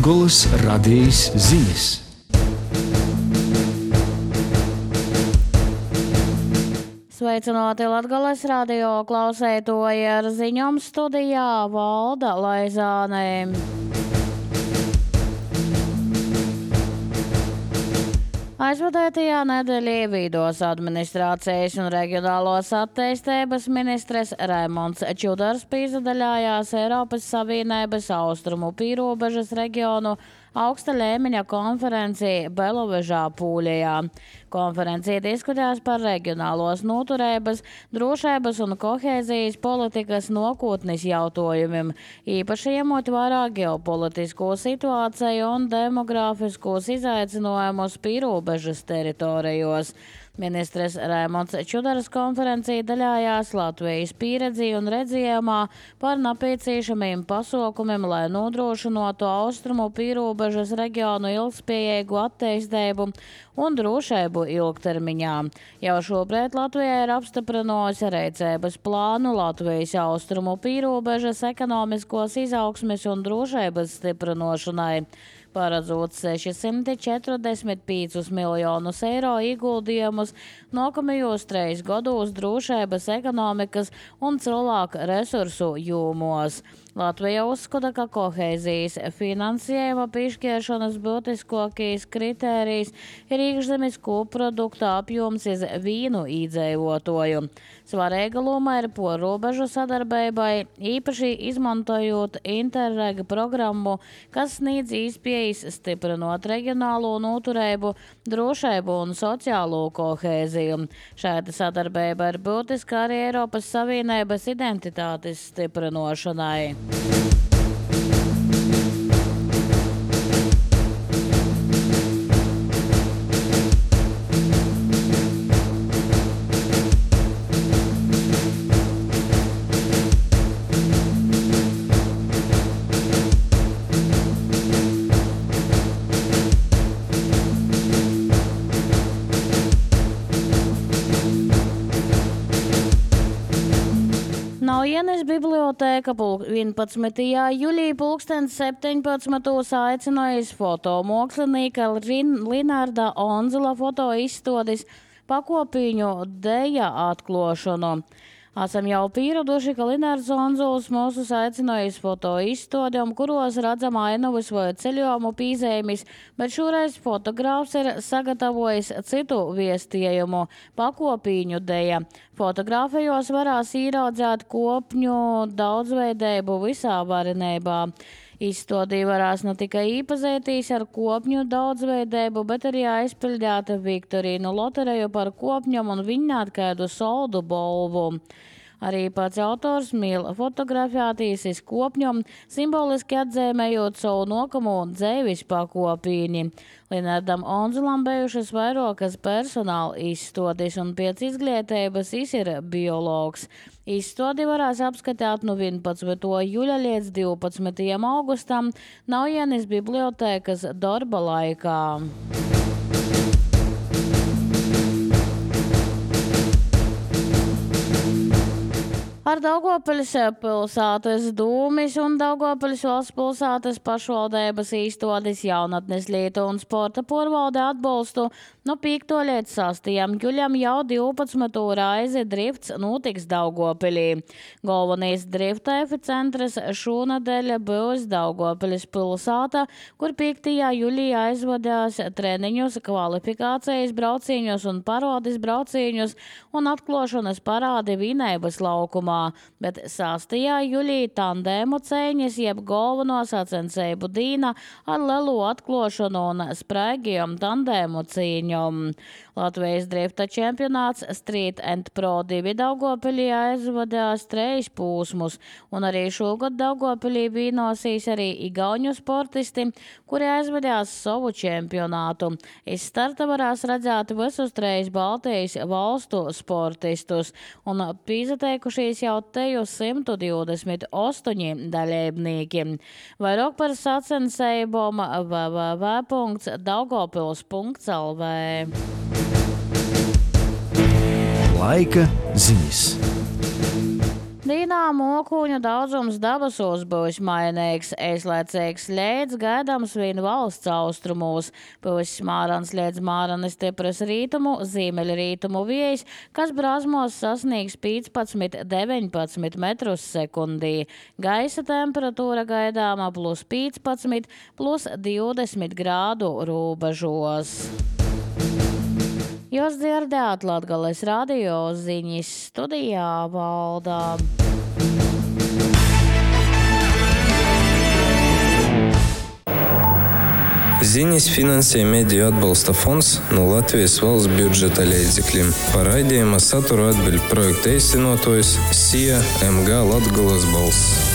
Latgoles radijas ziņas. Sveicināti Latgoles radio klausētoji, ar ziņām studijā Valda Laizāne. Aizvadētajā nedēļā Vīdos administrācijas un reģionālos attīstības ministres Raimonds Čudars pīzdaļājās Eiropas Savienības austrumu pīrobežas reģionu augsta līmeņa konferenci Belovežā, Pūlijā. Konferencija diskutēs par reģionālos noturības, drošības un kohēzijas politikas nākotnes jautājumiem, īpaši ņemot vērā ģeopolitisko situāciju un demogrāfiskos izaicinājumus pīrobežas teritorijos. Ministres Raimonds Čudars konferencija daļājās Latvijas pieredzi un redzējumā par nepieciešamiem pasākumiem, lai nodrošinātu austrumu pīrobežas reģionu ilgspējīgu attīstību un drošību ilgtermiņā. Jau šobrīd Latvijā ir apstiprinājusi rīcības plānu Latvijas austrumu pīrobežas ekonomiskos izaugsmes un drošības stiprināšanai, paredzot 645 miljonus eiro ieguldījumus nākamajos 3 gados drošības, ekonomikas un cilvēku resursu jomos. Latvija uzskata, ka kohēzijas finansējuma piešķiršanas būtiskākais kritērijs ir iekšzemes koprodukta apjoms iz vienu iedzīvotāju. Svarīga loma ir porrobežu sadarbībai, īpaši izmantojot Interreg programmu, kas sniedz iespējas stiprinot reģionālo noturību, drošību un sociālo kohēziju. Šāda sadarbība ir būtiska arī Eiropas Savienības identitātes stiprināšanai. Naujienes bibliotēka 11. jūlijā 17. aicinājusi fotomokslinieka Linarda Onzula fotoizstādes pakopīņu deja atklāšanu. Esam jau pieraduši, ka Linards Onzuls mūs aicinājis fotoizstādēm, kuros redzam ainavas vai ceļojumu pīzējumus, bet šoreiz fotogrāfs ir sagatavojis citu viestījumu – pakopīņu deja. Fotogrāfijos varās ieraudzēt kopņu daudzveidību visā varenībā. Izstādī varās ne tikai iepazīties ar kopņu daudzveidību, bet arī aizpildīt Viktorīnu lotereju par kopņam un vinnēt kādu soldu bolvu. Arī pats autors mīl fotografēties iz kopņom, simboliski atzīmējot savu nākamo dzīves pakopīni. Linardam Onzulam bijušas vairākas personāla izstādes, un pēc izglītības viņš ir biologs. Izstādi varēs apskatīt no 11. jūļa līdz 12. augustam Naujienes bibliotēkas darba laikā. Ar Daugavpils pilsētas dūmis un Daugavpils valsts pilsētas pašvaldības izstādes jaunatnes lietu un sporta porvalde atbalstu no 5. līdz 6. jūļam jau 12. reizi drifts notiks Daugavpilī. Galvenais drifta epicentrs šonadēļ būs Daugavpils pilsēta, kur 5. jūlijā aizvadās treniņus, kvalifikācijas braucīņus un parādes braucīņus un atklāšanas parādi Vīnēbas laukumā. Bet 6. jūlijā tandēmu cēņas jeb galveno sacensību dīna ar lielu atklāšanu un spraigiem tandēmu cīņu. Latvijas drifta čempionāts Street and Pro 2 Daugavpilī aizvadās 3 posmus, un arī šogad Daugavpilī vienosīs arī igauņu sportisti, kuri aizvadās savu čempionātu. Iz starta varēs redzēt visus 3 Baltijas valstu sportistus, un pīzateikušies jau teju 128 dalībnieki. Vairāk par sacensībām www.daugavpils.lv. Laika ziņas. Dīnā mokuņu daudzums debesos būs mainīgs, eslaicīgs lietus gaidāms vien valsts austrumos. Būs smārans lietus māranis stipras rītumu, ziemeļrītumu vējs, kas brāzmos sasniegs 15–19 metrus sekundī. Gaisa temperatūra gaidāma +15, +20 grādu robežos. Jūs dzirdējāt Latgales radio ziņas, studijā Valdā. Ziņas finansē Mediju atbalsta fonds no Latvijas valsts budžeta līdzekļiem. Par raidījuma saturu atbild projekta īstenotājs SIA MG Latgales balss.